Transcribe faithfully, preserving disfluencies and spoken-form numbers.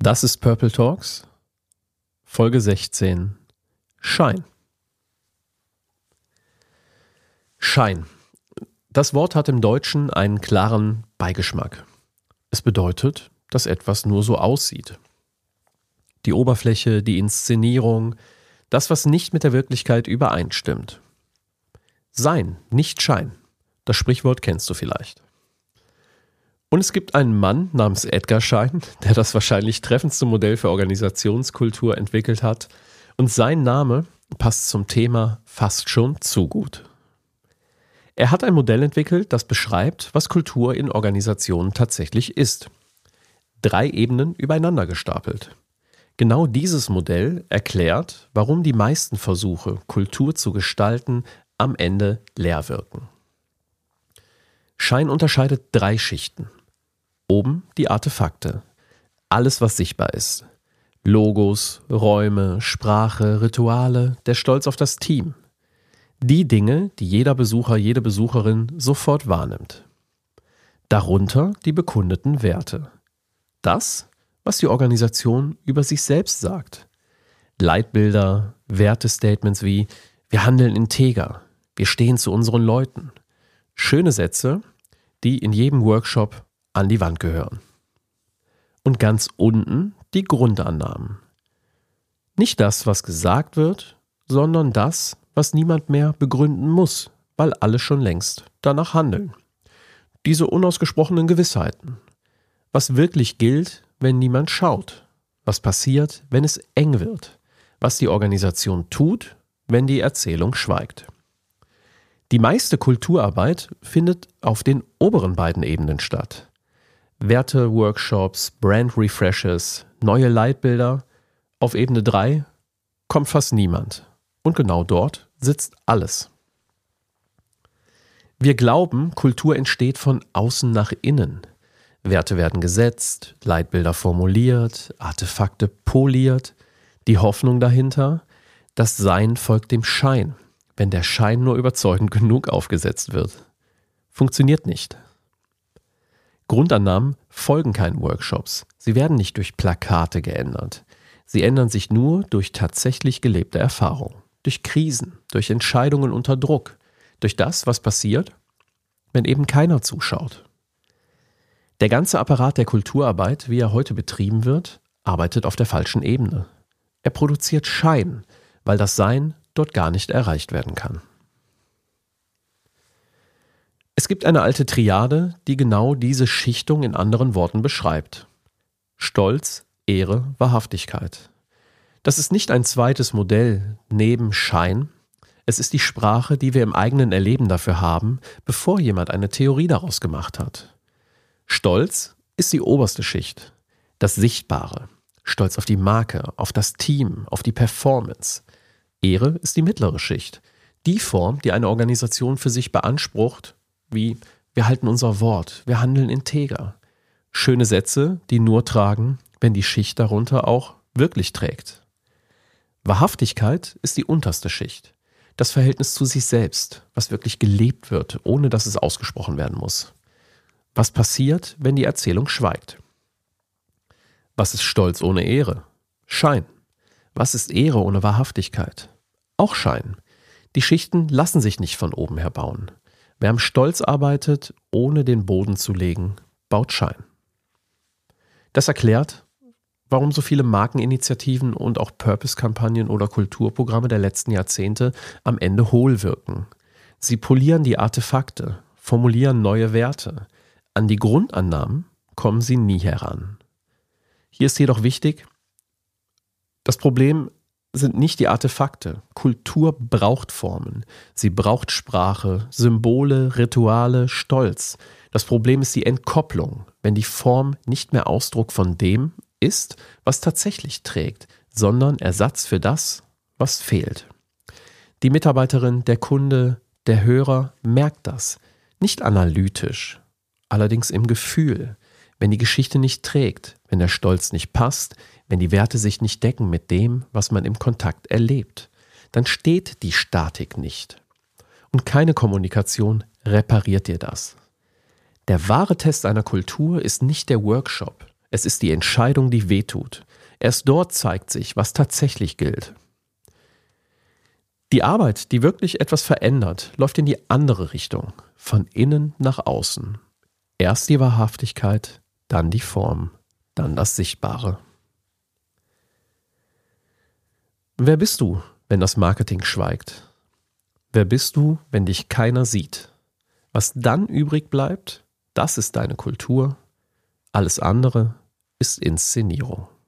Das ist Purple Talks, Folge sechzehn, Schein. Schein. Das Wort hat im Deutschen einen klaren Beigeschmack. Es bedeutet, dass etwas nur so aussieht. Die Oberfläche, die Inszenierung, das, was nicht mit der Wirklichkeit übereinstimmt. Sein, nicht Schein. Das Sprichwort kennst du vielleicht. Und es gibt einen Mann namens Edgar Schein, der das wahrscheinlich treffendste Modell für Organisationskultur entwickelt hat. Und sein Name passt zum Thema fast schon zu gut. Er hat ein Modell entwickelt, das beschreibt, was Kultur in Organisationen tatsächlich ist. Drei Ebenen übereinander gestapelt. Genau dieses Modell erklärt, warum die meisten Versuche, Kultur zu gestalten, am Ende leer wirken. Schein unterscheidet drei Schichten. Oben die Artefakte. Alles, was sichtbar ist. Logos, Räume, Sprache, Rituale, der Stolz auf das Team. Die Dinge, die jeder Besucher, jede Besucherin sofort wahrnimmt. Darunter die bekundeten Werte. Das, was die Organisation über sich selbst sagt. Leitbilder, Wertestatements wie wir handeln integer, wir stehen zu unseren Leuten. Schöne Sätze, die in jedem Workshop an die Wand gehören. Und ganz unten die Grundannahmen. Nicht das, was gesagt wird, sondern das, was niemand mehr begründen muss, weil alle schon längst danach handeln. Diese unausgesprochenen Gewissheiten. Was wirklich gilt, wenn niemand schaut. Was passiert, wenn es eng wird. Was die Organisation tut, wenn die Erzählung schweigt. Die meiste Kulturarbeit findet auf den oberen beiden Ebenen statt. Werte-Workshops, Brand-Refreshes, neue Leitbilder. Auf Ebene drei kommt fast niemand. Und genau dort sitzt alles. Wir glauben, Kultur entsteht von außen nach innen. Werte werden gesetzt, Leitbilder formuliert, Artefakte poliert. Die Hoffnung dahinter, das Sein folgt dem Schein, wenn der Schein nur überzeugend genug aufgesetzt wird. Funktioniert nicht. Grundannahmen folgen keinen Workshops. Sie werden nicht durch Plakate geändert. Sie ändern sich nur durch tatsächlich gelebte Erfahrung. Durch Krisen, durch Entscheidungen unter Druck. Durch das, was passiert, wenn eben keiner zuschaut. Der ganze Apparat der Kulturarbeit, wie er heute betrieben wird, arbeitet auf der falschen Ebene. Er produziert Schein, weil das Sein dort gar nicht erreicht werden kann. Es gibt eine alte Triade, die genau diese Schichtung in anderen Worten beschreibt. Stolz, Ehre, Wahrhaftigkeit. Das ist nicht ein zweites Modell neben Schein. Es ist die Sprache, die wir im eigenen Erleben dafür haben, bevor jemand eine Theorie daraus gemacht hat. Stolz ist die oberste Schicht, das Sichtbare. Stolz auf die Marke, auf das Team, auf die Performance. Ehre ist die mittlere Schicht. Die Form, die eine Organisation für sich beansprucht, wie wir halten unser Wort, wir handeln integer. Schöne Sätze, die nur tragen, wenn die Schicht darunter auch wirklich trägt. Wahrhaftigkeit ist die unterste Schicht. Das Verhältnis zu sich selbst, was wirklich gelebt wird, ohne dass es ausgesprochen werden muss. Was passiert, wenn die Erzählung schweigt? Was ist Stolz ohne Ehre? Schein. Was ist Ehre ohne Wahrhaftigkeit? Auch Schein. Die Schichten lassen sich nicht von oben her bauen. Wer am Stolz arbeitet, ohne den Boden zu legen, baut Schein. Das erklärt, warum so viele Markeninitiativen und auch Purpose-Kampagnen oder Kulturprogramme der letzten Jahrzehnte am Ende hohl wirken. Sie polieren die Artefakte, formulieren neue Werte. An die Grundannahmen kommen sie nie heran. Hier ist jedoch wichtig, das Problem sind nicht die Artefakte. Kultur braucht Formen. Sie braucht Sprache, Symbole, Rituale, Stolz. Das Problem ist die Entkopplung, wenn die Form nicht mehr Ausdruck von dem ist, was tatsächlich trägt, sondern Ersatz für das, was fehlt. Die Mitarbeiterin, der Kunde, der Hörer merkt das. Nicht analytisch, allerdings im Gefühl. Wenn die Geschichte nicht trägt, wenn der Stolz nicht passt, wenn die Werte sich nicht decken mit dem, was man im Kontakt erlebt, dann steht die Statik nicht. Und keine Kommunikation repariert dir das. Der wahre Test einer Kultur ist nicht der Workshop, Es ist die Entscheidung, die wehtut. Erst dort zeigt sich, was tatsächlich gilt. Die Arbeit, die wirklich etwas verändert, läuft in die andere Richtung, von innen nach außen. Erst die Wahrhaftigkeit, dann die Form, dann das Sichtbare. Wer bist du, wenn das Marketing schweigt? Wer bist du, wenn dich keiner sieht? Was dann übrig bleibt, das ist deine Kultur. Alles andere ist Inszenierung.